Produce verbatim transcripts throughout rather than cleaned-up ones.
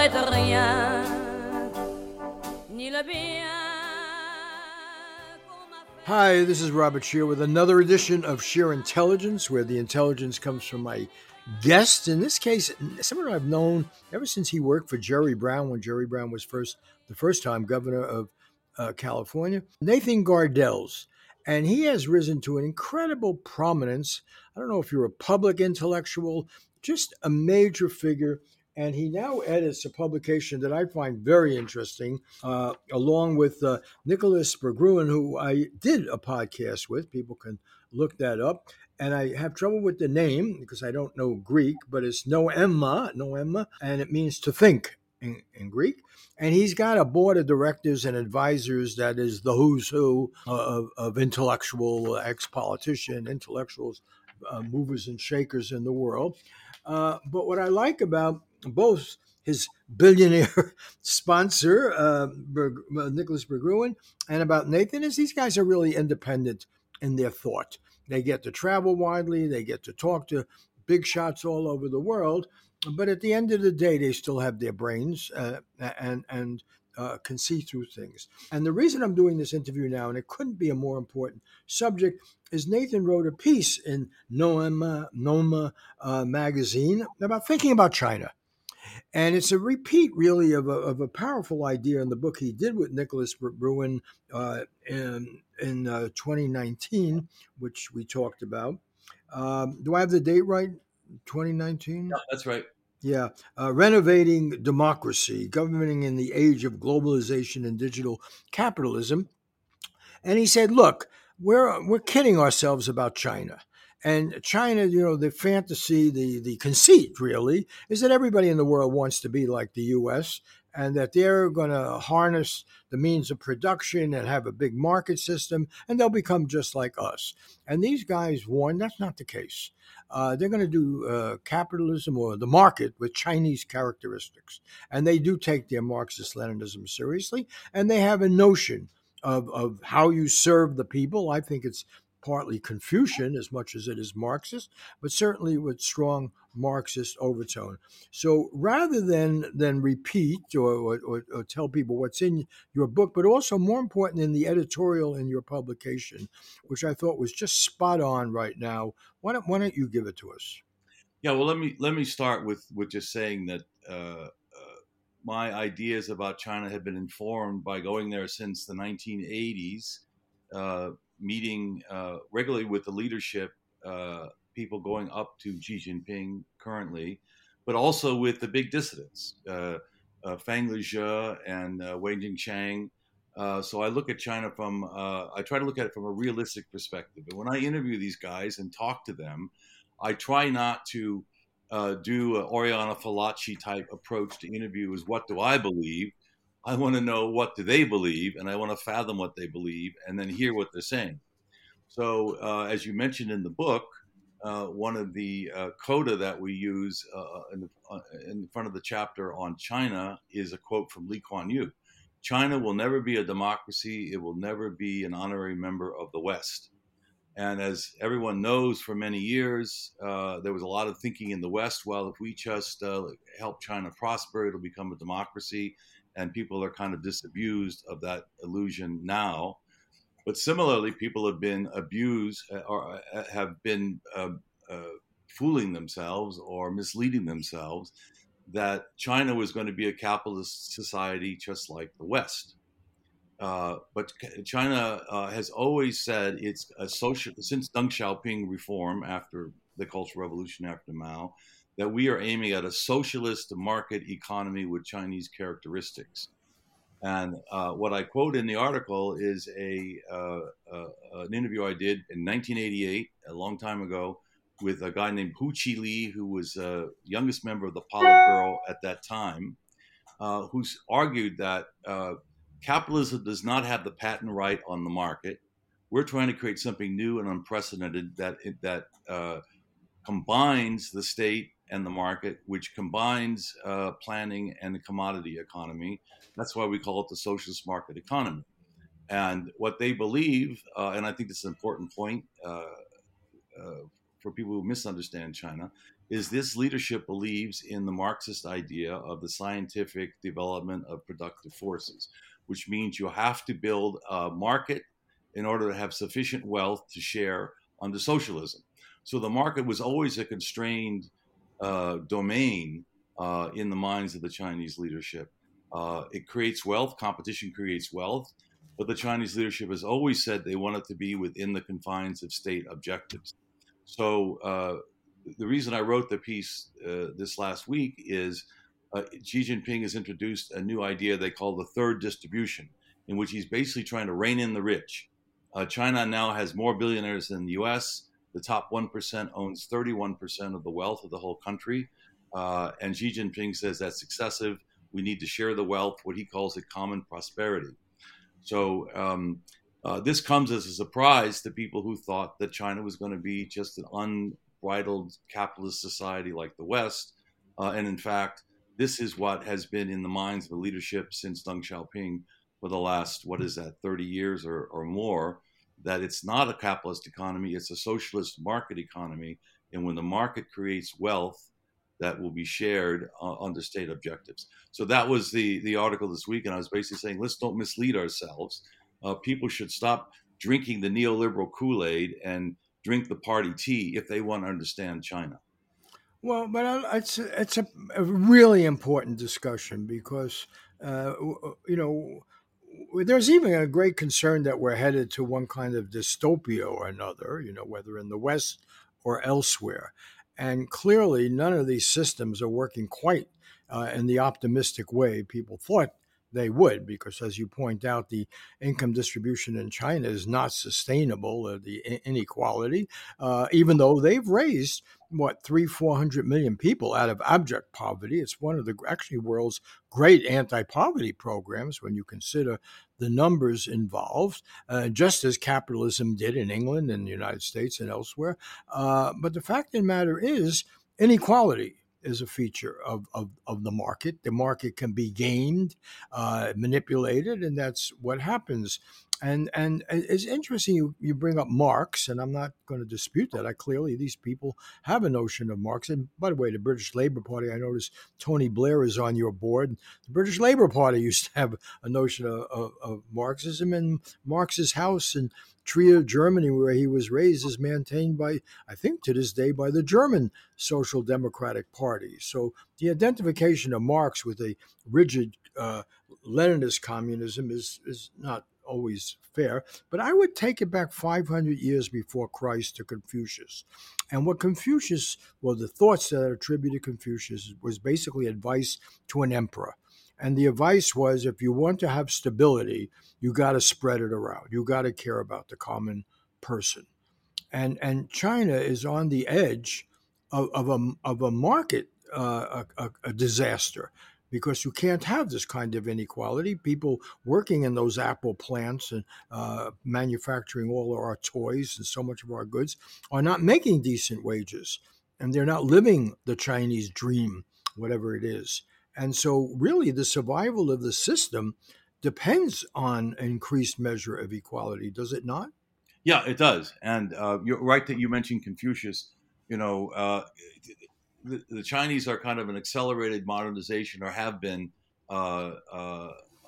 regrette rien, ni le bien. Hi, this is Robert Shear with another edition of Shear Intelligence, where the intelligence comes from my guest. In this case, someone I've known ever since he worked for Jerry Brown, when Jerry Brown was first, the first time governor of uh, California, Nathan Gardells. And he has risen to an incredible prominence. I don't know if you're a public intellectual, just a major figure. And he now edits a publication that I find very interesting, uh, along with uh, Nicholas Berggruen, who I did a podcast with. People can look that up. And I have trouble with the name because I don't know Greek, but it's Noema, Noema, and it means to think in, in Greek. And he's got a board of directors and advisors that is the who's who of, of intellectual, ex-politician, intellectuals, uh, movers and shakers in the world. Uh, but what I like about both his billionaire sponsor, uh, Berg, uh, Nicholas Berggruen, and about Nathan is these guys are really independent in their thought. They get to travel widely. They get to talk to big shots all over the world. But at the end of the day, they still have their brains uh, and, and uh, can see through things. And the reason I'm doing this interview now, and it couldn't be a more important subject, is Nathan wrote a piece in Noma, Noma uh, magazine about thinking about China. And it's a repeat, really, of a, of a powerful idea in the book he did with Nicholas Berggruen uh, in, in uh, twenty nineteen, which we talked about. Um, do I have the date right? twenty nineteen? Yeah, that's right. Yeah. Uh, Renovating Democracy, Governing in the Age of Globalization and Digital Capitalism. And he said, look, we're, we're kidding ourselves about China. And China, you know, the fantasy, the, the conceit really is that everybody in the world wants to be like the U S and that they're going to harness the means of production and have a big market system and they'll become just like us. And these guys warn that's not the case. Uh, they're going to do uh, capitalism or the market with Chinese characteristics. And they do take their Marxist-Leninism seriously. And they have a notion of, of how you serve the people. I think it's partly Confucian as much as it is Marxist, but certainly with strong Marxist overtone. So rather than than repeat or, or, or tell people what's in your book, but also more important in the editorial in your publication, which I thought was just spot on right now, why don't, why don't you give it to us? Yeah, well, let me let me start with, with just saying that uh, uh, my ideas about China have been informed by going there since the nineteen eighties, uh, meeting uh, regularly with the leadership, uh, people going up to Xi Jinping currently, but also with the big dissidents, uh, uh, Fang Lezhe and uh, Wei Jingchang. Uh, so I look at China from, uh, I try to look at it from a realistic perspective. And when I interview these guys and talk to them, I try not to uh, do an Oriana Fallaci type approach to interviews. What do I believe? I want to know what do they believe, and I want to fathom what they believe, and then hear what they're saying. So, uh, as you mentioned in the book, uh, one of the uh, coda that we use uh, in, the, uh, in front of the chapter on China is a quote from Lee Kuan Yew. China will never be a democracy. It will never be an honorary member of the West. And as everyone knows, for many years, uh, there was a lot of thinking in the West, well, if we just uh, help China prosper, it'll become a democracy. And people are kind of disabused of that illusion now. But similarly, people have been abused or have been uh, uh, fooling themselves or misleading themselves that China was going to be a capitalist society just like the West. Uh, but China uh, has always said it's a social, since Deng Xiaoping reform after the Cultural Revolution after Mao, that we are aiming at a socialist market economy with Chinese characteristics. And uh, what I quote in the article is a uh, uh, an interview I did in nineteen eighty-eight, a long time ago, with a guy named Hu Qili, who was the uh, youngest member of the Politburo at that time, uh, who's argued that uh, capitalism does not have the patent right on the market. We're trying to create something new and unprecedented that that uh, combines the state and the market, which combines uh, planning and the commodity economy. That's why we call it the socialist market economy. And what they believe, uh, and I think this is an important point uh, uh, for people who misunderstand China, is this leadership believes in the Marxist idea of the scientific development of productive forces, which means you have to build a market in order to have sufficient wealth to share under socialism. So the market was always a constrained uh, domain uh, in the minds of the Chinese leadership. Uh, it creates wealth, competition creates wealth, but the Chinese leadership has always said they want it to be within the confines of state objectives. So uh, the reason I wrote the piece uh, this last week is uh, Xi Jinping has introduced a new idea they call the third distribution, in which he's basically trying to rein in the rich. Uh, China now has more billionaires than the U S. The top one percent owns thirty-one percent of the wealth of the whole country. Uh, and Xi Jinping says that's excessive. We need to share the wealth, what he calls it common prosperity. So um, uh, this comes as a surprise to people who thought that China was going to be just an unbridled capitalist society like the West. Uh, and in fact, this is what has been in the minds of the leadership since Deng Xiaoping for the last, what is that, thirty years or, or more, that it's not a capitalist economy, it's a socialist market economy. And when the market creates wealth, that will be shared uh, under state objectives. So that was the, the article this week, and I was basically saying, let's don't mislead ourselves. Uh, people should stop drinking the neoliberal Kool-Aid and drink the party tea if they want to understand China. Well, but it's a, it's a, a really important discussion because, uh, you know, there's even a great concern that we're headed to one kind of dystopia or another, you know, whether in the West or elsewhere. And clearly, none of these systems are working quite uh, in the optimistic way people thought they would, because, as you point out, the income distribution in China is not sustainable, uh, the inequality, uh, even though they've raised, what, three, four hundred million people out of abject poverty. It's one of the actually world's great anti-poverty programs when you consider the numbers involved, uh, just as capitalism did in England and the United States and elsewhere. Uh, but the fact of the matter is, inequality is a feature of, of, of the market. The market can be gamed, uh, manipulated, and that's what happens. And and it's interesting you, you bring up Marx, and I'm not going to dispute that. I clearly, these people have a notion of Marx. And by the way, the British Labour Party, I noticed Tony Blair is on your board. The British Labour Party used to have a notion of, of, of Marxism, and Marx's house in Trier, Germany, where he was raised, is maintained by, I think to this day, by the German Social Democratic Party. So the identification of Marx with a rigid uh, Leninist communism is, is not always fair, but I would take it back five hundred years before Christ to Confucius. And what Confucius, well, the thoughts that are attributed to Confucius was basically advice to an emperor. And the advice was, if you want to have stability, you got to spread it around. You got to care about the common person. And and China is on the edge of, of a of a market uh, a, a disaster, because you can't have this kind of inequality. People working in those Apple plants and uh, manufacturing all of our toys and so much of our goods are not making decent wages, and they're not living the Chinese dream, whatever it is. And so really the survival of the system depends on an increased measure of equality, does it not? Yeah, it does. And uh, you're right that you mentioned Confucius. You know, uh, the, the Chinese are kind of an accelerated modernization, or have been, uh, uh,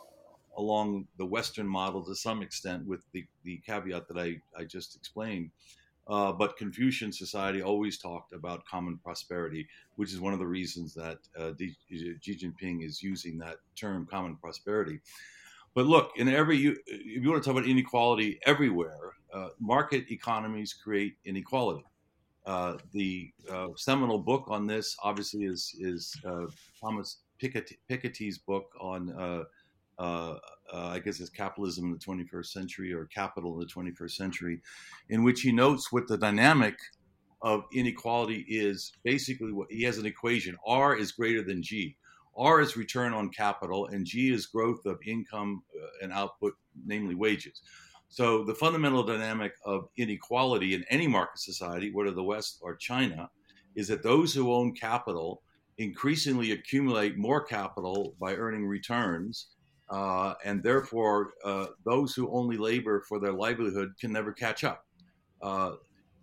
along the Western model to some extent, with the, the caveat that I, I just explained. Uh, but Confucian society always talked about common prosperity, which is one of the reasons that uh, Xi Jinping is using that term, common prosperity. But look, in every, if you want to talk about inequality everywhere, uh, market economies create inequality. Uh, the uh, seminal book on this, obviously, is is uh, Thomas Piketty, Piketty's book on, uh, uh, uh, I guess it's Capitalism in the twenty-first Century, or Capital in the twenty-first Century, in which he notes what the dynamic of inequality is. Basically, what he has an equation: R is greater than G. R is return on capital, and G is growth of income and output, namely wages. So the fundamental dynamic of inequality in any market society, whether the West or China, is that those who own capital increasingly accumulate more capital by earning returns, uh, and therefore uh, those who only labor for their livelihood can never catch up. Uh,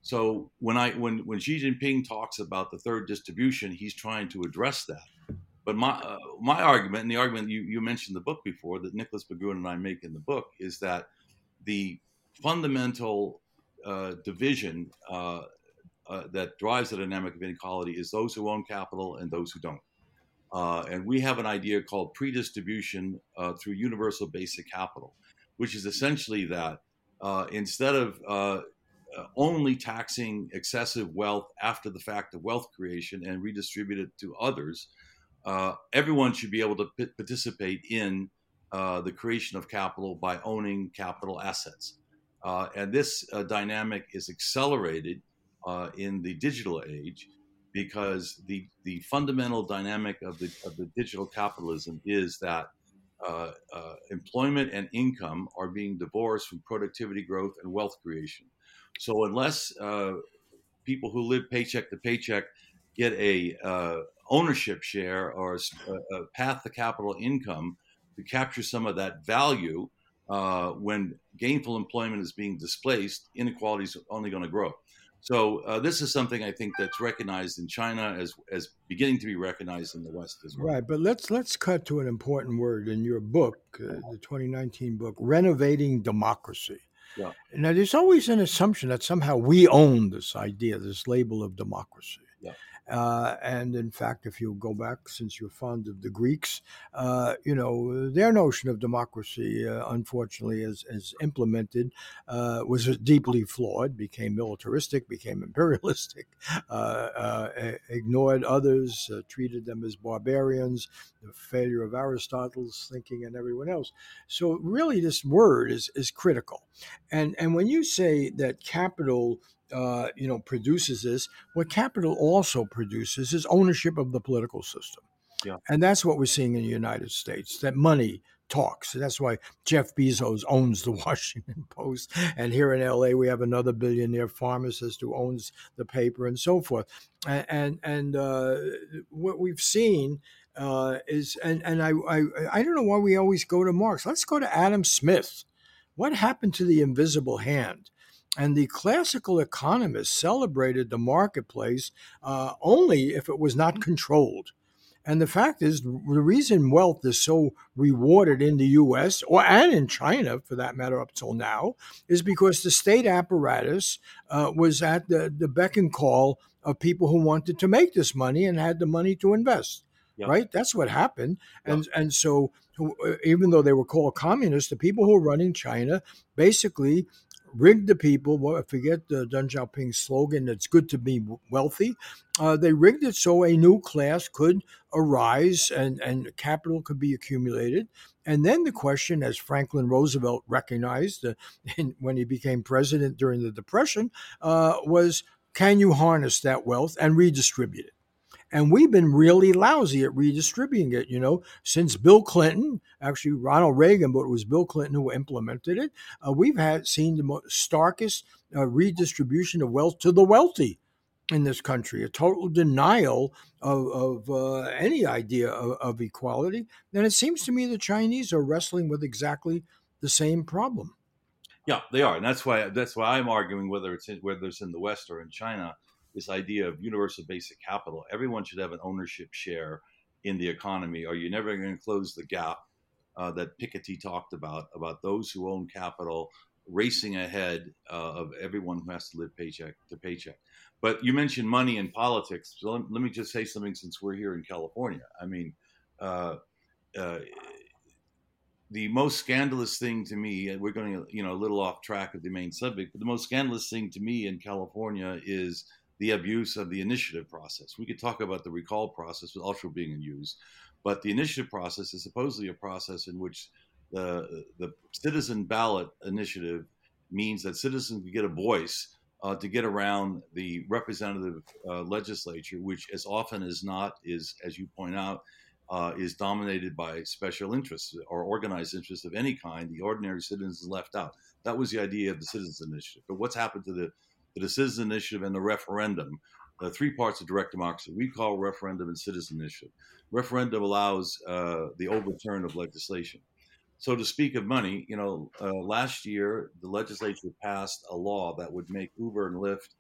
So when I when when Xi Jinping talks about the third distribution, he's trying to address that. But my uh, my argument, and the argument you, you mentioned the book before that Nicholas Berggruen and I make in the book, is that the fundamental uh, division uh, uh, that drives the dynamic of inequality is those who own capital and those who don't. Uh, and we have an idea called pre-distribution uh, through universal basic capital, which is essentially that uh, instead of uh, uh, only taxing excessive wealth after the fact of wealth creation and redistribute it to others, uh, everyone should be able to p- participate in uh, the creation of capital by owning capital assets. Uh, and this uh, dynamic is accelerated uh, in the digital age, because the the fundamental dynamic of the of the digital capitalism is that uh, uh, employment and income are being divorced from productivity growth and wealth creation. So unless uh, people who live paycheck to paycheck get a uh, ownership share or a, a path to capital income to capture some of that value, uh, when gainful employment is being displaced, inequality is only going to grow. So uh, this is something I think that's recognized in China as as beginning to be recognized in the West as well. Right, but let's let's cut to an important word in your book, uh, the twenty nineteen book, Renovating Democracy. Yeah. Now, there's always an assumption that somehow we own this idea, this label of democracy. Yeah. Uh, and in fact, if you go back, since you're fond of the Greeks, uh, you know, their notion of democracy, uh, unfortunately, as, as implemented, uh, was deeply flawed, became militaristic, became imperialistic, uh, uh, ignored others, uh, treated them as barbarians, the failure of Aristotle's thinking and everyone else. So really, this word is, is critical. And, and when you say that capital Uh, you know, produces this, what capital also produces is ownership of the political system. Yeah. And that's what we're seeing in the United States, that money talks. That's why Jeff Bezos owns the Washington Post. And here in L A, we have another billionaire pharmacist who owns the paper and so forth. And, and, and uh, what we've seen uh, is, and, and I, I, I don't know why we always go to Marx. Let's go to Adam Smith. What happened to the invisible hand? And the classical economists celebrated the marketplace uh, only if it was not controlled. And the fact is, the reason wealth is so rewarded in the U S, or and in China, for that matter, up till now, is because the state apparatus uh, was at the, the beck and call of people who wanted to make this money and had the money to invest. Yeah. Right? That's what happened. And yeah. and so even though they were called communists, the people who were running China basically rigged the people. Well, I forget uh, Deng Xiaoping's slogan, it's good to be wealthy. Uh, they rigged it so a new class could arise and, and capital could be accumulated. And then the question, as Franklin Roosevelt recognized uh, in, when he became president during the Depression, uh, was, can you harness that wealth and redistribute it? And we've been really lousy at redistributing it, you know, since Bill Clinton, actually Ronald Reagan, but it was Bill Clinton who implemented it. Uh, we've had seen the most starkest uh, redistribution of wealth to the wealthy in this country, a total denial of, of uh, any idea of, of equality. And it seems to me the Chinese are wrestling with exactly the same problem. Yeah, they are. And that's why that's why I'm arguing whether it's in, whether it's in the West or in China, this idea of universal basic capital. Everyone should have an ownership share in the economy, or you're never going to close the gap uh, that Piketty talked about, about those who own capital racing ahead uh, of everyone who has to live paycheck to paycheck. But you mentioned money and politics. So let, let me just say something since we're here in California. I mean, uh, uh, the most scandalous thing to me, we're going to, you know, a little off track of the main subject, but the most scandalous thing to me in California is the abuse of the initiative process. We could talk about the recall process with ultra being used, but the initiative process is supposedly a process in which the the citizen ballot initiative means that citizens can get a voice uh, to get around the representative uh, legislature, which as often as not is, as you point out, uh, is dominated by special interests or organized interests of any kind. The ordinary citizens is left out. That was the idea of the citizens initiative. But what's happened to the to the citizen initiative and the referendum? The three parts of direct democracy we call referendum and citizen initiative. Referendum allows uh, the overturn of legislation. So to speak of money, you know, uh, last year the legislature passed a law that would make Uber and Lyft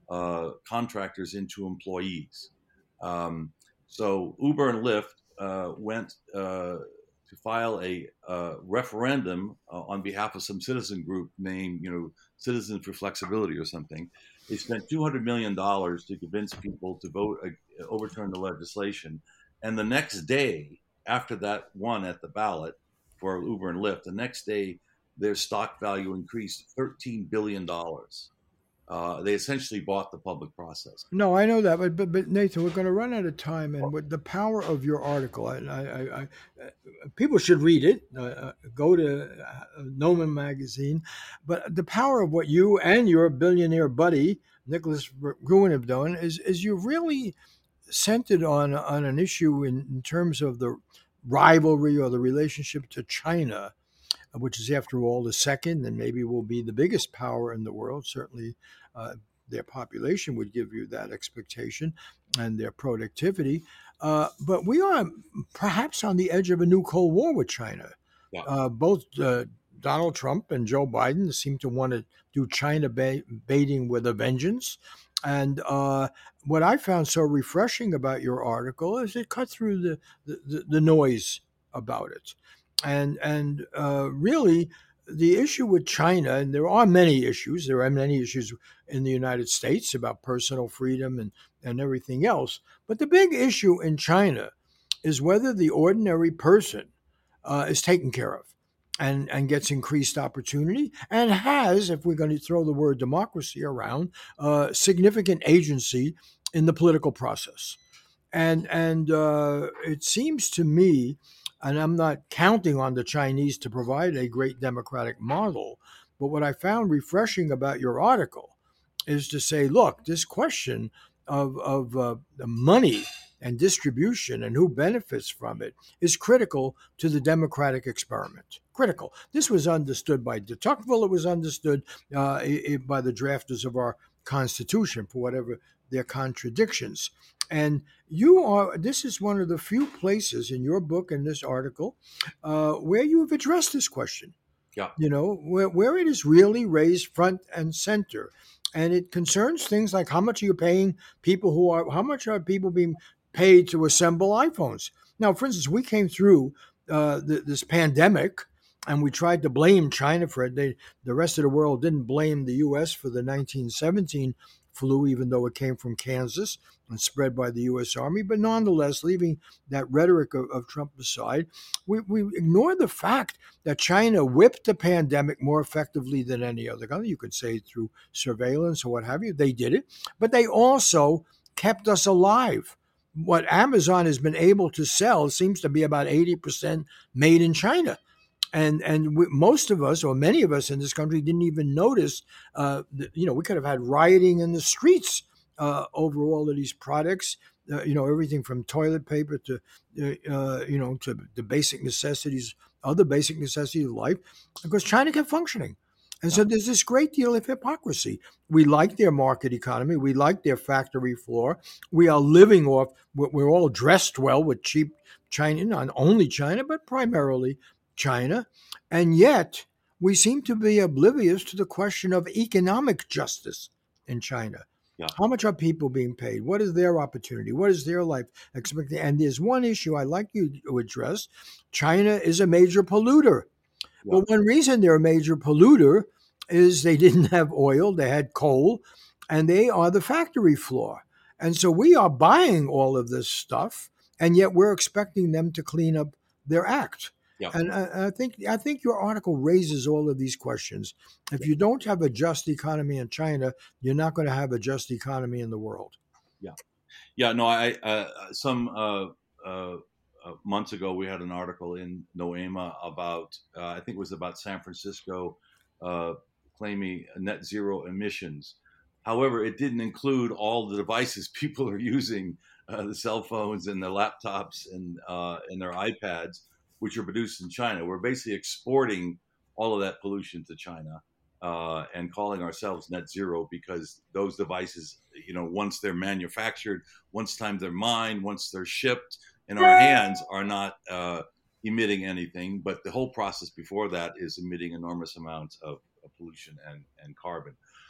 uh, contractors into employees. Um, so Uber and Lyft uh, went uh, to file a uh, referendum uh, on behalf of some citizen group named, you know, Citizens for Flexibility or something. They spent two hundred million dollars to convince people to vote uh, overturn the legislation. And the next day, after that won at the ballot for Uber and Lyft, the next day their stock value increased thirteen billion dollars. Uh, they essentially bought the public process. No, I know that, but but, but Nathan, we're going to run out of time, and with the power of your article, I, I, I, I people should read it. Uh, uh, go to uh, Noman magazine, but the power of what you and your billionaire buddy Nicholas Gruen have done is is you really centered on on an issue in, in terms of the rivalry or the relationship to China, which is, after all, the second and maybe will be the biggest power in the world. Certainly, uh, their population would give you that expectation and their productivity. Uh, but we are perhaps on the edge of a new Cold War with China. Yeah. Uh, both uh, Donald Trump and Joe Biden seem to want to do China ba- baiting with a vengeance. And uh, what I found so refreshing about your article is it cut through the, the, the noise about it. And and uh, really, the issue with China, and there are many issues, there are many issues in the United States about personal freedom and, and everything else. But the big issue in China is whether the ordinary person uh, is taken care of and, and gets increased opportunity and has, if we're going to throw the word democracy around, uh, significant agency in the political process. And, and uh, it seems to me, and I'm not counting on the Chinese to provide a great democratic model, but what I found refreshing about your article is to say, look, this question of, of uh, the money and distribution and who benefits from it is critical to the democratic experiment. Critical. This was understood by de Tocqueville. It was understood uh, by the drafters of our Constitution, for whatever their contradictions. And you are, this is one of the few places in your book and this article uh, where you have addressed this question. Yeah. You know, where, where it is really raised front and center. And it concerns things like how much are you paying people who are, how much are people being paid to assemble iPhones? Now, for instance, we came through uh, th- this pandemic and we tried to blame China for it. They, the rest of the world didn't blame the U S for the nineteen seventeen flu, even though it came from Kansas and spread by the U S Army. But nonetheless, leaving that rhetoric of, of Trump aside, we, we ignore the fact that China whipped the pandemic more effectively than any other country. You could say through surveillance or what have you. They did it. But they also kept us alive. What Amazon has been able to sell seems to be about eighty percent made in China. And and we, most of us, or many of us in this country, didn't even notice. Uh, that, you know, we could have had rioting in the streets uh, over all of these products. Uh, you know, everything from toilet paper to uh, you know to the basic necessities, other basic necessities of life, because China kept functioning. And so there's this great deal of hypocrisy. We like their market economy. We like their factory floor. We are living off. We're all dressed well with cheap China, not only China, but primarily China, and yet we seem to be oblivious to the question of economic justice in China. Yeah. How much are people being paid? What is their opportunity? What is their life expectancy? And there's one issue I'd like you to address. China is a major polluter. Yeah. Well, one reason they're a major polluter is they didn't have oil, they had coal, and they are the factory floor. And so we are buying all of this stuff, and yet we're expecting them to clean up their act. Yeah. And I, I think I think your article raises all of these questions. If you don't have a just economy in China, you're not going to have a just economy in the world. Yeah, yeah. No, I uh, some uh, uh, months ago we had an article in Noema about uh, I think it was about San Francisco uh, claiming net zero emissions. However, it didn't include all the devices people are using, uh, the cell phones and the laptops and uh, and their iPads, which are produced in China. We're basically exporting all of that pollution to China uh, and calling ourselves net zero because those devices, you know, once they're manufactured, once time they're mined, once they're shipped in our hands, are not uh, emitting anything. But the whole process before that is emitting enormous amounts of, of pollution and, and carbon.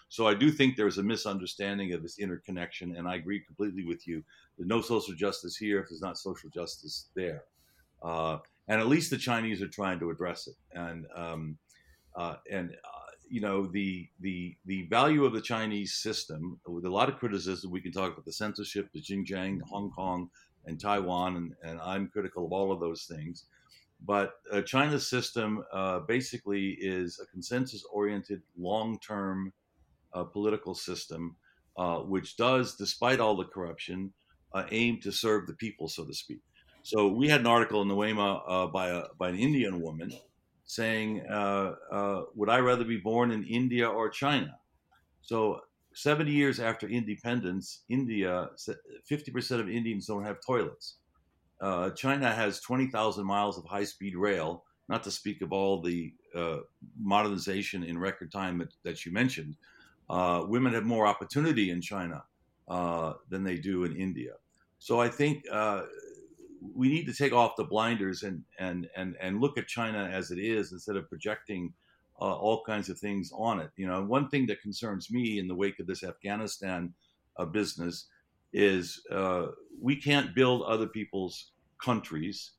So I do think there's a misunderstanding of this interconnection, and I agree completely with you. There's no social justice here if there's not social justice there. Uh, and at least the Chinese are trying to address it. And um, uh, and uh, you know the the the value of the Chinese system, with a lot of criticism, we can talk about the censorship, the Xinjiang, Hong Kong, and Taiwan, and, and I'm critical of all of those things. But uh, China's system uh, basically is a consensus-oriented, long-term uh, political system, uh, which does, despite all the corruption, uh, aim to serve the people, so to speak. So we had an article in the Wema uh, by a by an Indian woman saying, uh, uh, "Would I rather be born in India or China?" So seventy years after independence, India, fifty percent of Indians don't have toilets. Uh, China has twenty thousand miles of high-speed rail, not to speak of all the uh, modernization in record time that, that you mentioned. Uh, women have more opportunity in China uh, than they do in India. So I think uh, we need to take off the blinders and, and, and, and look at China as it is instead of projecting uh, all kinds of things on it. You know, one thing that concerns me in the wake of this Afghanistan uh, business is uh, we can't build other people's countries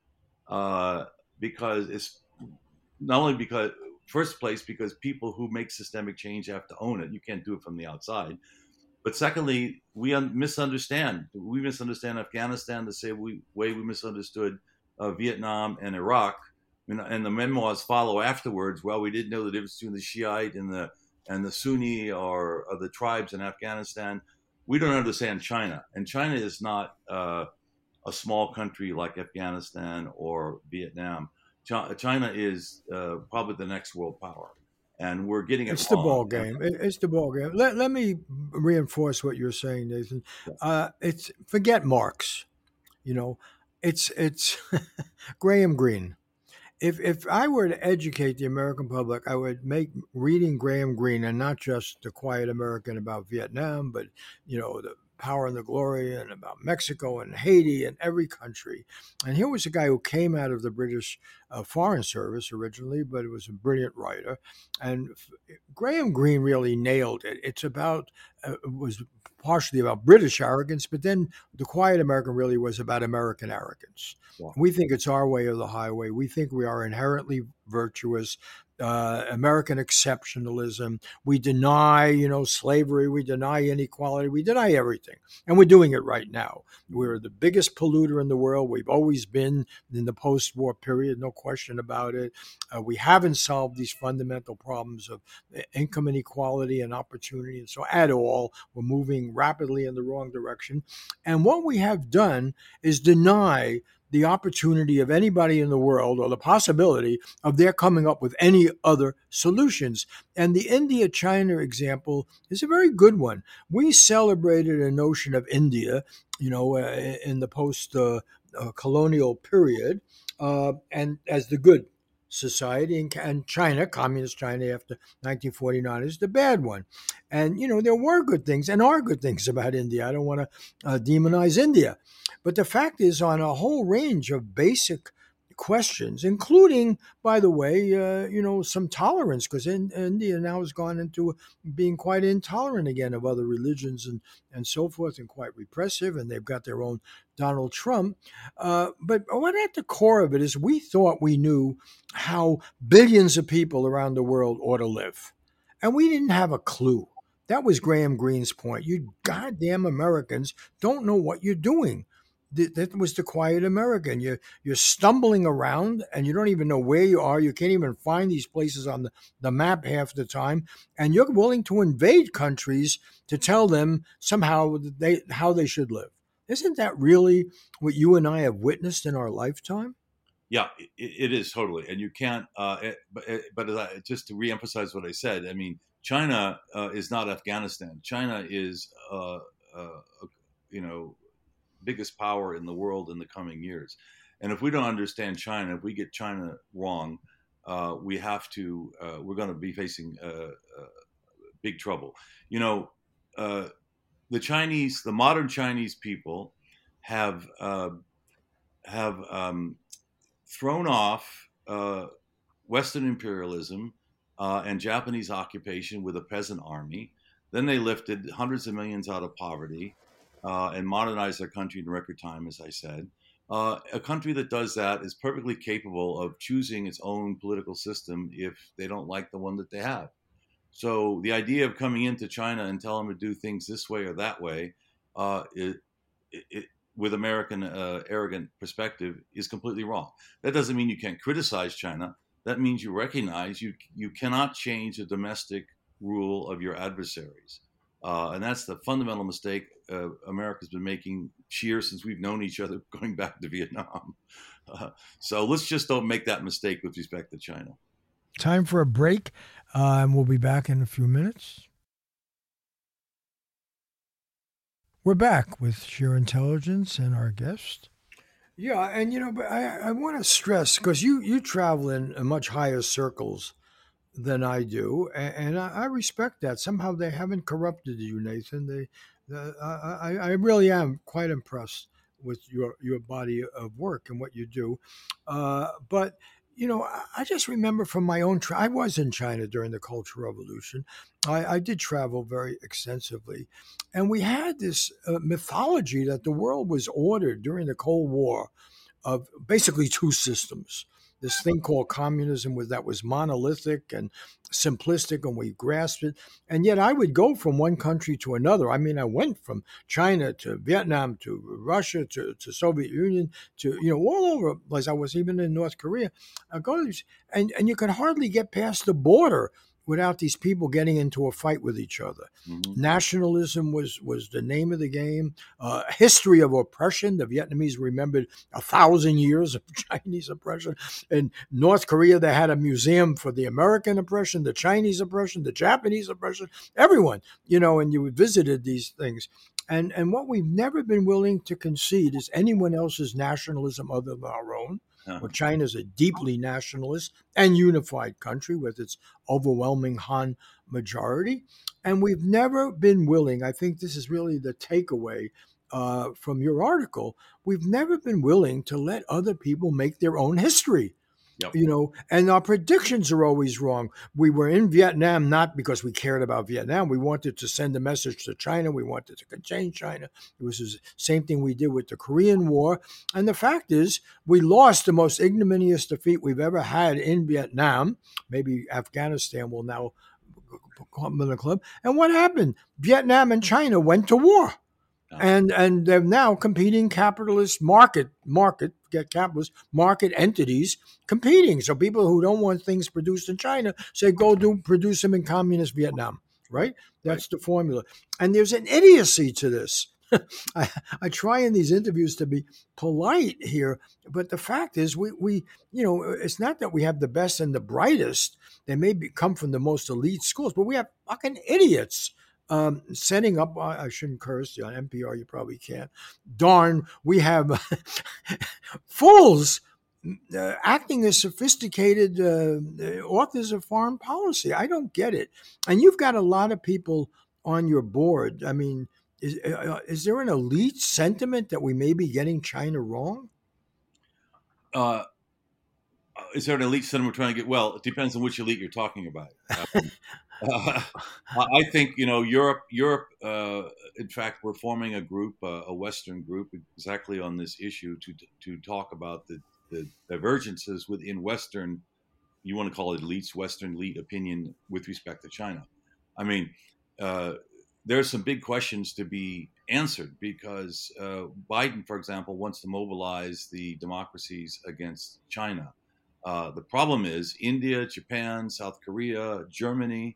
uh, because it's not only because, first place, because people who make systemic change have to own it. You can't do it from the outside. But secondly, we un- misunderstand. We misunderstand Afghanistan the same way we misunderstood uh, Vietnam and Iraq. And, and the memoirs follow afterwards. Well, we didn't know the difference between the Shiite and the and the Sunni or, or the tribes in Afghanistan. We don't understand China. And China is not uh, a small country like Afghanistan or Vietnam. Ch- China is uh, probably the next world power. And we're getting it It's wrong. the ball game. It's the ball game. Let, let me reinforce what you're saying, Nathan. Uh, it's forget Marx. You know, it's it's Graham Greene. If if I were to educate the American public, I would make reading Graham Greene, and not just The Quiet American about Vietnam, but you know the Power and the Glory, and about Mexico and Haiti and every country. And here was a guy who came out of the British uh, Foreign Service originally, but it was a brilliant writer. And f- Graham Greene really nailed it. It's about uh, it was partially about British arrogance, but then The Quiet American really was about American arrogance. Yeah. We think it's our way or the highway. We think we are inherently virtuous. Uh, American exceptionalism. We deny, you know, slavery. We deny inequality. We deny everything. And we're doing it right now. We're the biggest polluter in the world. We've always been in the post-war period, no question about it. Uh, we haven't solved these fundamental problems of income inequality and opportunity. And so at all, we're moving rapidly in the wrong direction. And what we have done is deny the opportunity of anybody in the world or the possibility of their coming up with any other solutions. And the India-China example is a very good one. We celebrated a notion of India, you know, uh, in the post-colonial uh, uh, period, uh, and as the good society, and, and China, communist China after nineteen forty-nine, is the bad one. And, you know, there were good things and are good things about India. I don't want to uh, demonize India. But the fact is, on a whole range of basic questions, including, by the way, uh, you know, some tolerance, because in, India now has gone into being quite intolerant again of other religions and, and so forth, and quite repressive, and they've got their own Donald Trump. Uh, but what at the core of it is we thought we knew how billions of people around the world ought to live. And we didn't have a clue. That was Graham Greene's point. You goddamn Americans don't know what you're doing. That was The Quiet American. You're, you're stumbling around and you don't even know where you are. You can't even find these places on the, the map half the time. And you're willing to invade countries to tell them somehow they how they should live. Isn't that really what you and I have witnessed in our lifetime? Yeah, it, it is totally. And you can't, uh, it, but, it, but as I, just to reemphasize what I said, I mean, China uh, is not Afghanistan. China is, uh, uh, you know, biggest power in the world in the coming years. And if we don't understand China, if we get China wrong, uh, we have to, uh, we're going to be facing uh, uh, big trouble. You know, uh, the Chinese, the modern Chinese people have, uh, have um, thrown off uh, Western imperialism uh, and Japanese occupation with a peasant army. Then they lifted hundreds of millions out of poverty uh, and modernized their country in record time, as I said. Uh, a country that does that is perfectly capable of choosing its own political system if they don't like the one that they have. So the idea of coming into China and telling them to do things this way or that way, uh, it, it, with American uh, arrogant perspective, is completely wrong. That doesn't mean you can't criticize China. That means you recognize you you cannot change the domestic rule of your adversaries. Uh, and that's the fundamental mistake uh, America's been making sheer since we've known each other going back to Vietnam. Uh, so let's just don't make that mistake with respect to China. Time for a break, uh, and we'll be back in a few minutes. We're back with Sheer Intelligence and our guest. Yeah, and you know, but I, I want to stress, because you, you travel in much higher circles than I do, and, and I, I respect that. Somehow they haven't corrupted you, Nathan. They, the, I, I really am quite impressed with your your body of work and what you do. Uh, but you know, I, I just remember from my own. Tra- I was in China during the Cultural Revolution. I, I did travel very extensively, and we had this uh, mythology that the world was ordered during the Cold War of basically two systems. This thing called communism was that was monolithic and simplistic, and we grasped it. And yet I would go from one country to another. I mean, I went from China to Vietnam to Russia to, to Soviet Union to, you know, all over the place. I was even in North Korea. I go to these, and, and you could hardly get past the border without these people getting into a fight with each other. Mm-hmm. Nationalism was was the name of the game. Uh, history of oppression. The Vietnamese remembered a thousand years of Chinese oppression. In North Korea, they had a museum for the American oppression, the Chinese oppression, the Japanese oppression, everyone, you know, and you visited these things. And, and what we've never been willing to concede is anyone else's nationalism other than our own. Well, China is a deeply nationalist and unified country with its overwhelming Han majority. And we've never been willing, I think this is really the takeaway uh, from your article, we've never been willing to let other people make their own history. Yep. You know, and our predictions are always wrong. We were in Vietnam not because we cared about Vietnam. We wanted to send a message to China. We wanted to contain China. It was the same thing we did with the Korean War. And the fact is, we lost the most ignominious defeat we've ever had in Vietnam. Maybe Afghanistan will now come in the club. And what happened? Vietnam and China went to war. And and they're now competing capitalist market market get capitalist market entities competing. So people who don't want things produced in China say go do produce them in communist Vietnam, right? That's right. The formula. And there's an idiocy to this. I, I try in these interviews to be polite here, but the fact is we we you know it's not that we have the best and the brightest. They may be, come from the most elite schools, but we have fucking idiots. Um, setting up, I shouldn't curse on N P R, you probably can't. Darn, we have fools uh, acting as sophisticated uh, authors of foreign policy. I don't get it. And you've got a lot of people on your board. I mean, is, uh, is there an elite sentiment that we may be getting China wrong? Uh, is there an elite sentiment we're trying to get? Well, it depends on which elite you're talking about. Um, Uh, I think, you know, Europe, Europe, uh, in fact, we're forming a group, uh, a Western group exactly on this issue to to talk about the, the divergences within Western, you want to call it elites, Western elite opinion with respect to China. I mean, uh, there's some big questions to be answered because uh, Biden, for example, wants to mobilize the democracies against China. Uh, the problem is India, Japan, South Korea, Germany,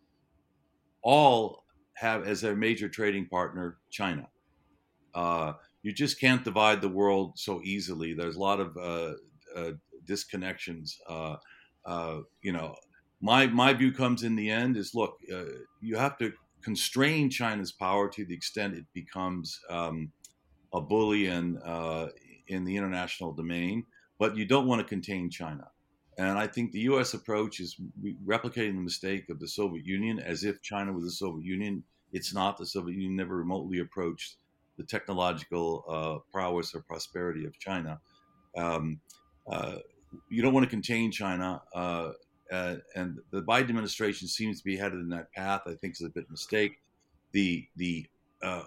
all have as their major trading partner China. Uh, you just can't divide the world so easily. There's a lot of uh, uh, disconnections. Uh, uh, you know, my my view comes in the end is, look, uh, you have to constrain China's power to the extent it becomes um, a bully in, uh, in the international domain, but you don't want to contain China. And I think the U S approach is replicating the mistake of the Soviet Union as if China was the Soviet Union. It's not. The Soviet Union never remotely approached the technological uh, prowess or prosperity of China. Um, uh, you don't want to contain China. Uh, uh, and the Biden administration seems to be headed in that path. I think it's a bit mistake. the the uh,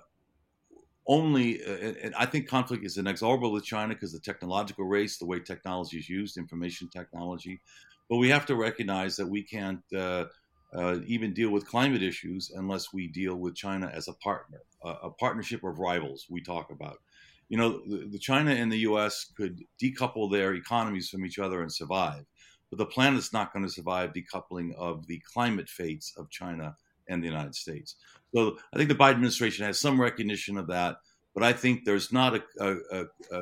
only, uh, and I think conflict is inexorable with China because the technological race, the way technology is used, information technology. But we have to recognize that we can't uh, uh, even deal with climate issues unless we deal with China as a partner, a, a partnership of rivals we talk about. You know, the, the China and the U S could decouple their economies from each other and survive, but the planet's not going to survive decoupling of the climate fates of China and the United States. So I think the Biden administration has some recognition of that, but I think there's not a, a, a, a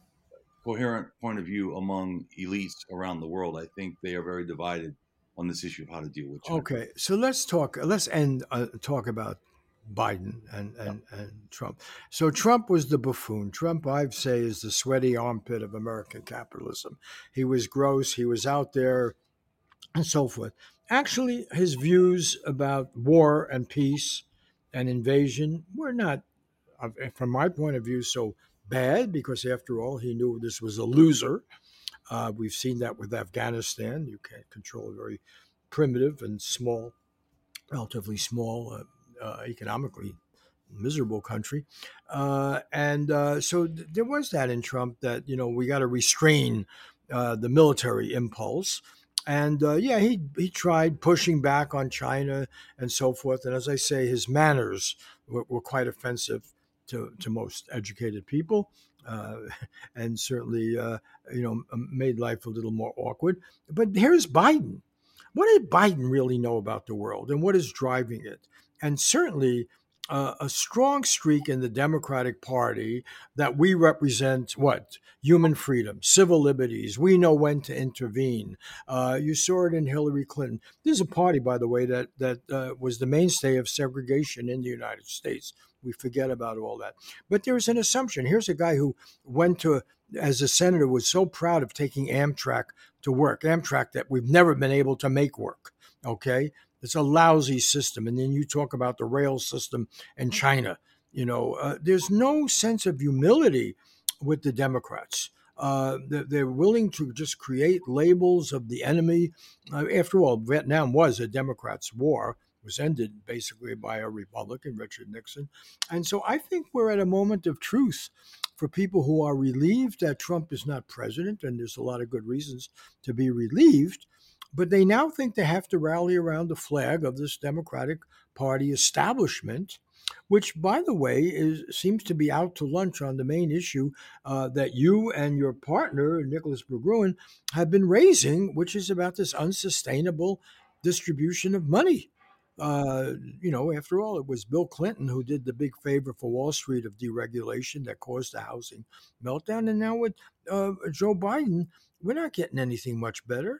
coherent point of view among elites around the world. I think they are very divided on this issue of how to deal with China. Okay, so let's talk. Let's end uh, talk about Biden and, and, yeah. and Trump. So Trump was the buffoon. Trump, I'd say, is the sweaty armpit of American capitalism. He was gross. He was out there and so forth. Actually, his views about war and peace and invasion were not, from my point of view, so bad, because after all, he knew this was a loser. Uh, we've seen that with Afghanistan. You can't control a very primitive and small, relatively small, uh, uh, economically miserable country. Uh, and uh, so th- there was that in Trump that, you know, we got to restrain uh, the military impulse. And uh, yeah, he he tried pushing back on China and so forth. And as I say, his manners were, were quite offensive to, to most educated people, uh, and certainly uh, you know made life a little more awkward. But here's Biden. What did Biden really know about the world, and what is driving it? And certainly uh, a strong streak in the Democratic Party that we represent what? Human freedom, civil liberties. We know when to intervene. Uh, you saw it in Hillary Clinton. This is a party, by the way, that, that uh, was the mainstay of segregation in the United States. We forget about all that. But there's an assumption. Here's a guy who went to, as a senator, was so proud of taking Amtrak to work. Amtrak that we've never been able to make work, okay? It's a lousy system. And then you talk about the rail system in China. You know, uh, there's no sense of humility with the Democrats. Uh, they're, they're willing to just create labels of the enemy. Uh, after all, Vietnam was a Democrats' war. It was ended basically by a Republican, Richard Nixon. And so I think we're at a moment of truth for people who are relieved that Trump is not president, and there's a lot of good reasons to be relieved. But they now think they have to rally around the flag of this Democratic Party establishment, which, by the way, is seems to be out to lunch on the main issue uh, that you and your partner, Nicholas Berggruen, have been raising, which is about this unsustainable distribution of money. Uh, you know, after all, it was Bill Clinton who did the big favor for Wall Street of deregulation that caused the housing meltdown. And now with uh, Joe Biden, we're not getting anything much better.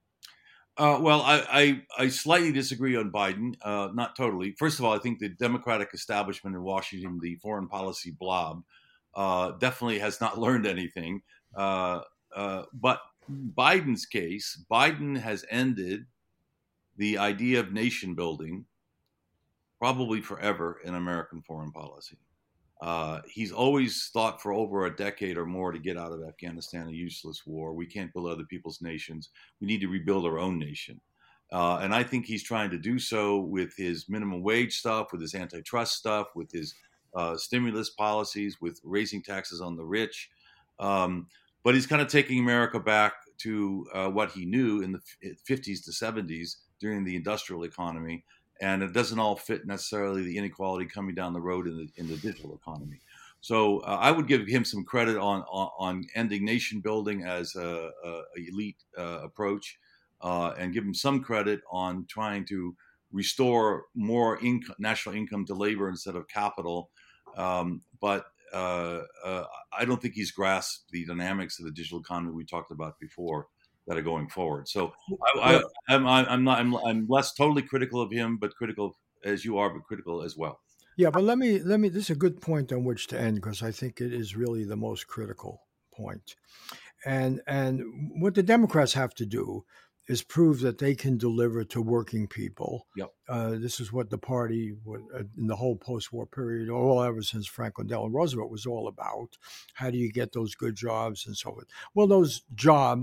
Uh, well, I, I, I slightly disagree on Biden, uh, not totally. First of all, I think the Democratic establishment in Washington, the foreign policy blob, uh, definitely has not learned anything. Uh, uh, but Biden's case, Biden has ended the idea of nation building probably forever in American foreign policy. Uh, he's always thought for over a decade or more to get out of Afghanistan, a useless war. We can't build other people's nations. We need to rebuild our own nation. Uh, and I think he's trying to do so with his minimum wage stuff, with his antitrust stuff, with his uh, stimulus policies, with raising taxes on the rich. Um, but he's kind of taking America back to uh, what he knew in the fifties to seventies during the industrial economy. And it doesn't all fit necessarily the inequality coming down the road in the in the digital economy. So uh, I would give him some credit on on, on ending nation building as a, a elite uh, approach, uh, and give him some credit on trying to restore more income, national income to labor instead of capital. Um, but uh, uh, I don't think he's grasped the dynamics of the digital economy we talked about before that are going forward. So I, I, I'm, I'm not, I'm, I'm less totally critical of him, but critical as you are, but critical as well. Yeah, but let me, let me, this is a good point on which to end, because I think it is really the most critical point. And, and what the Democrats have to do is prove that they can deliver to working people. Yep. Uh, this is what the party in the whole post-war period, all ever since Franklin Delano Roosevelt, was all about. How do you get those good jobs and so forth? Well, those jobs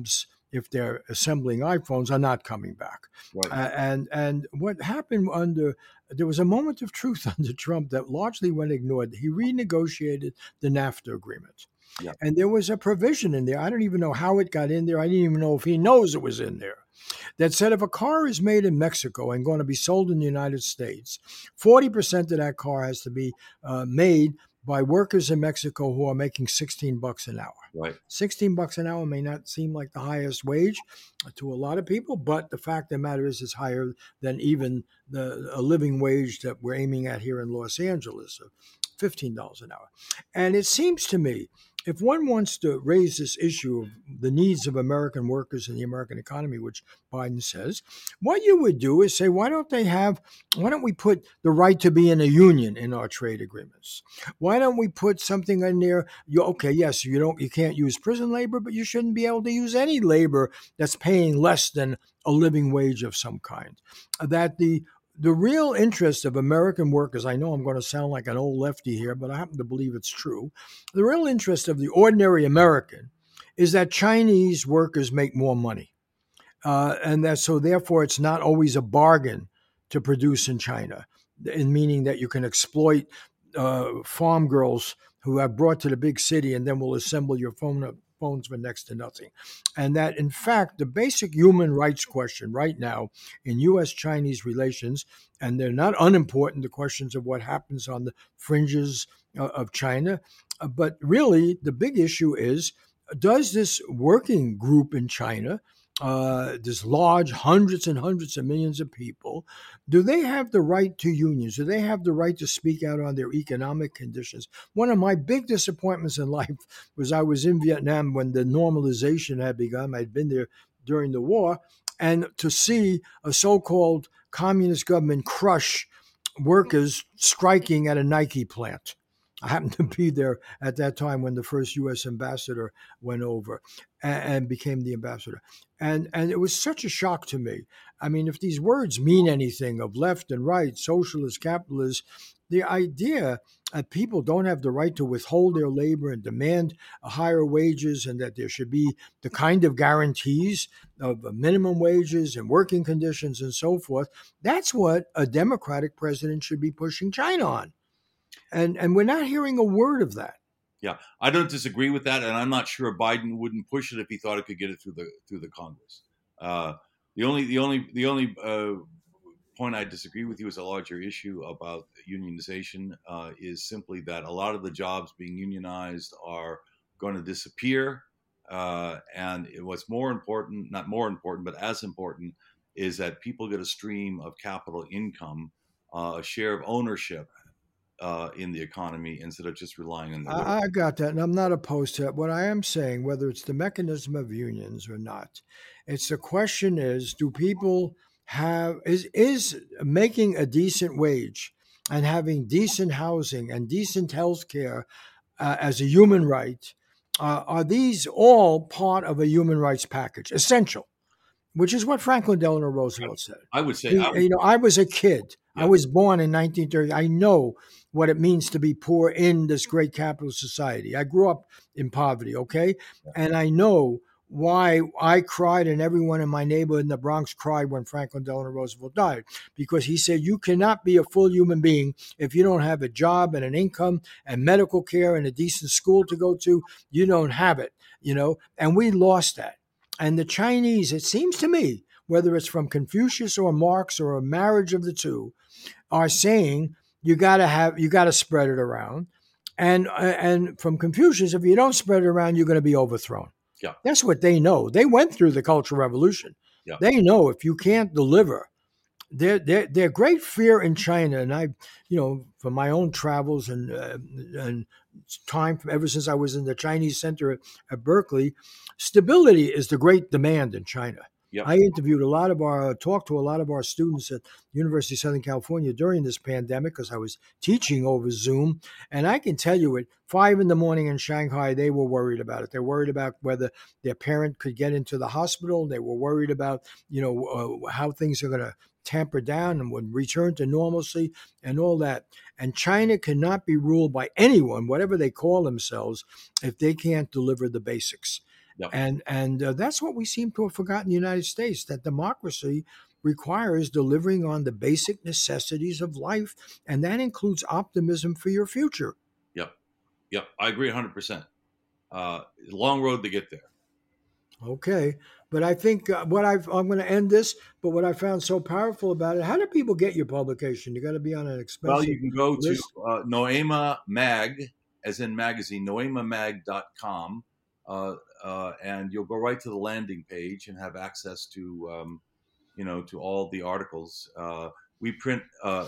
if they're assembling iPhones, are not coming back. Right. Uh, and and what happened under there was a moment of truth under Trump that largely went ignored. He renegotiated the NAFTA agreement. Yeah. And there was a provision in there. I don't even know how it got in there. I didn't even know if he knows it was in there. That said, if a car is made in Mexico and going to be sold in the United States, forty percent of that car has to be uh, made by workers in Mexico who are making sixteen bucks an hour. Right. sixteen bucks an hour may not seem like the highest wage to a lot of people, but the fact of the matter is it's higher than even the a living wage that we're aiming at here in Los Angeles of fifteen dollars an hour. And it seems to me, if one wants to raise this issue of the needs of American workers in the American economy, which Biden says, what you would do is say, why don't they have, why don't we put the right to be in a union in our trade agreements? Why don't we put something in there? You, okay, yes, you don't, you can't use prison labor, but you shouldn't be able to use any labor that's paying less than a living wage of some kind. That the The real interest of American workers, I know I'm going to sound like an old lefty here, but I happen to believe it's true. The real interest of the ordinary American is that Chinese workers make more money. Uh, and that so therefore it's not always a bargain to produce in China, in meaning that you can exploit uh, farm girls who are brought to the big city and then will assemble your phone up. Phones for next to nothing. And that, in fact, the basic human rights question right now in U S Chinese relations, and they're not unimportant, the questions of what happens on the fringes of China, but really the big issue is, does this working group in China, uh, this large hundreds and hundreds of millions of people, do they have the right to unions? Do they have the right to speak out on their economic conditions? One of my big disappointments in life was I was in Vietnam when the normalization had begun. I'd been there during the war, and to see a so-called communist government crush workers striking at a Nike plant. I happened to be there at that time when the first U S ambassador went over and, and became the ambassador. And and it was such a shock to me. I mean, if these words mean anything of left and right, socialist, capitalist, the idea that people don't have the right to withhold their labor and demand higher wages, and that there should be the kind of guarantees of minimum wages and working conditions and so forth, that's what a Democratic president should be pushing China on. And and we're not hearing a word of that. Yeah, I don't disagree with that, and I'm not sure Biden wouldn't push it if he thought it could get it through the through the Congress. Uh, the only the only the only uh, point I disagree with you is a larger issue about unionization uh, is simply that a lot of the jobs being unionized are going to disappear, uh, and what's more important, not more important, but as important, is that people get a stream of capital income, uh, a share of ownership Uh, in the economy instead of just relying on the labor. I, I got that, and I'm not opposed to it. What I am saying, whether it's the mechanism of unions or not, it's the question is, do people have, is, is making a decent wage and having decent housing and decent health care uh, as a human right, uh, are these all part of a human rights package, essential? Which is what Franklin Delano Roosevelt said. I would say, he, I would, you know, I was a kid. Yeah. I was born in nineteen thirty. I know what it means to be poor in this great capitalist society. I grew up in poverty, okay? And I know why I cried and everyone in my neighborhood in the Bronx cried when Franklin Delano Roosevelt died. Because he said, you cannot be a full human being if you don't have a job and an income and medical care and a decent school to go to. You don't have it, you know? And we lost that. And the Chinese, it seems to me, whether it's from Confucius or Marx or a marriage of the two, are saying you got to have, you got to spread it around. And and from Confucius, if you don't spread it around, you're going to be overthrown. Yeah. That's what they know. They went through the Cultural Revolution. Yeah. They know if you can't deliver, their their their great fear in China, and I, you know, from my own travels and uh, and time ever since I was in the Chinese Center at, at Berkeley, stability is the great demand in China. Yep. I interviewed a lot of our, talked to a lot of our students at University of Southern California during this pandemic because I was teaching over Zoom. And I can tell you at five in the morning in Shanghai, they were worried about it. They're worried about whether their parent could get into the hospital. They were worried about, you know, uh, how things are going to tamper down and would return to normalcy and all that. And China cannot be ruled by anyone, whatever they call themselves, if they can't deliver the basics. Yep. And and uh, that's what we seem to have forgotten in the United States, that democracy requires delivering on the basic necessities of life, and that includes optimism for your future. Yep. Yep. I agree one hundred percent. Uh, long road to get there. Okay. But I think uh, what I've, I'm going to end this, but what I found so powerful about it, how do people get your publication? You got to be on an expensive Well, you can go list. to uh, Noema Mag, as in magazine, noema mag dot com, uh, uh, and you'll go right to the landing page and have access to, um, you know, to all the articles. Uh, we print, uh,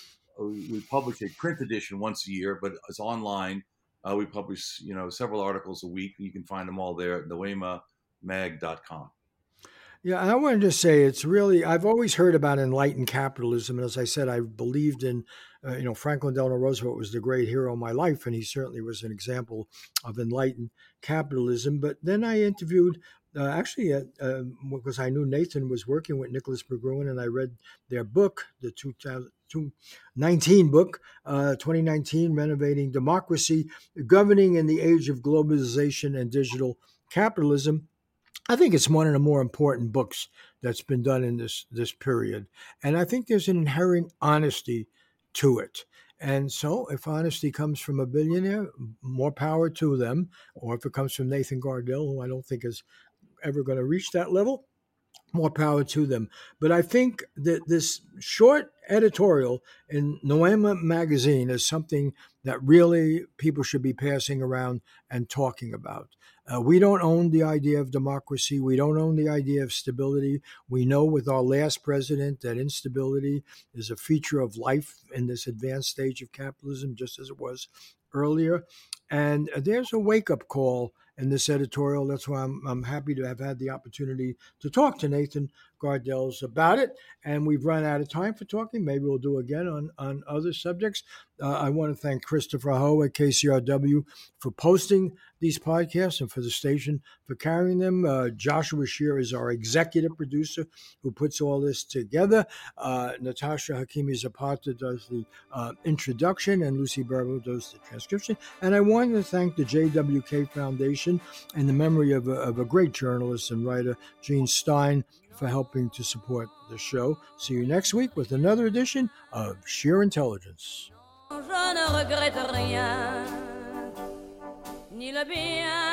we publish a print edition once a year, but it's online. Uh, we publish, you know, several articles a week. You can find them all there at noema mag dot com. Yeah, and I wanted to say it's really, I've always heard about enlightened capitalism. And as I said, I believed in, uh, you know, Franklin Delano Roosevelt was the great hero of my life, and he certainly was an example of enlightened capitalism. But then I interviewed, uh, actually, uh, uh, because I knew Nathan was working with Nicholas McGruin, and I read their book, the two thousand nineteen book, uh, twenty nineteen, Renovating Democracy, Governing in the Age of Globalization and Digital Capitalism. I think it's one of the more important books that's been done in this this period. And I think there's an inherent honesty to it. And so if honesty comes from a billionaire, more power to them. Or if it comes from Nathan Gardell, who I don't think is ever going to reach that level, more power to them. But I think that this short editorial in Noema magazine is something that really people should be passing around and talking about. Uh, we don't own the idea of democracy. We don't own the idea of stability. We know with our last president that instability is a feature of life in this advanced stage of capitalism, just as it was earlier. And there's a wake-up call in this editorial. That's why I'm, I'm happy to have had the opportunity to talk to Nathan Gardells about it. And we've run out of time for talking. Maybe we'll do again on, on other subjects. Uh, I want to thank Christopher Ho at K C R W for posting these podcasts and for the station for carrying them. Uh, Joshua Shear is our executive producer who puts all this together. Uh, Natasha Hakimi Zapata does the uh, introduction, and Lucy Berbo does the transcription. And I wanted to thank the J W K Foundation in the memory of a, of a great journalist and writer, Gene Stein, for helping to support the show. See you next week with another edition of Sheer Intelligence. Je ne regrette rien, ni le bien